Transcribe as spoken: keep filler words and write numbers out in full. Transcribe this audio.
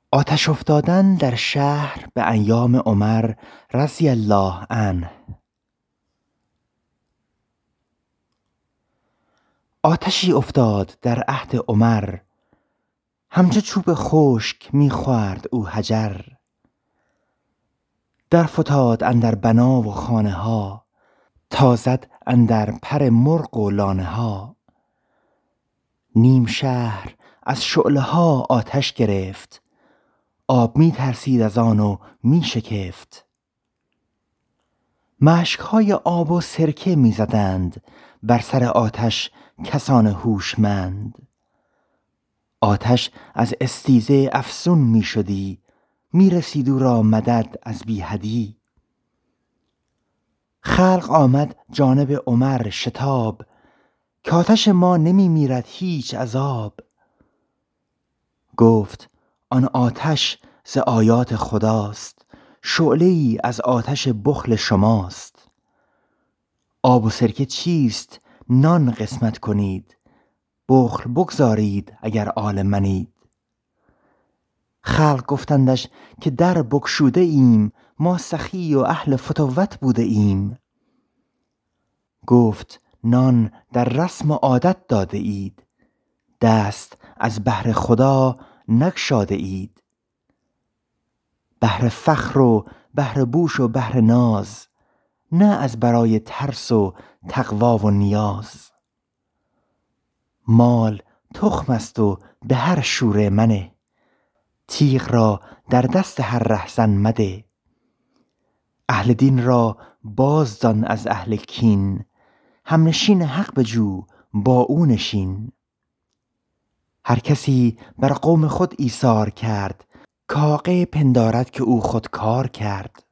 آتش افتادن در شهر به ایام عمر رضی الله عنه. آتشی افتاد در عهد عمر، همچو چوب خشک می خورد او حجر. در فتاد اندر بنا و خانه ها، تازد اندر پر مرغ و لانه ها. نیم شهر از شعله ها آتش گرفت، آب می ترسید از آن و می شکفت. مشک های آب و سرکه می زدند بر سر آتش کسان هوشمند. آتش از استیزه افسون می شدی، می رسید او را مدد از بی حدی. خلق آمد جانب عمر شتاب، که آتش ما نمی میرد هیچ عذاب. گفت آن آتش ز آیات خداست، شعله ای از آتش بخل شماست. آب و سرکه چیست نان قسمت کنید، بخل بگذارید اگر آل منید. خلق گفتندش که در بگشوده ایم، ما سخی و اهل فتوت بوده ایم. گفت نان در رسم و عادت داده اید، دست از بهر خدا نگشاده اید. بهر فخر و بهر بوش و بهر ناز، نه از برای ترس و تقوا و نیاز. مال تخم است و به هر شوره منه، تیغ را در دست هر رهزن مده. اهل دین را باز دان از اهل کین، همنشین حق بجو با او نشین. هر کسی بر قوم خود ایثار کرد، کاقه پندارد که او خود کار کرد.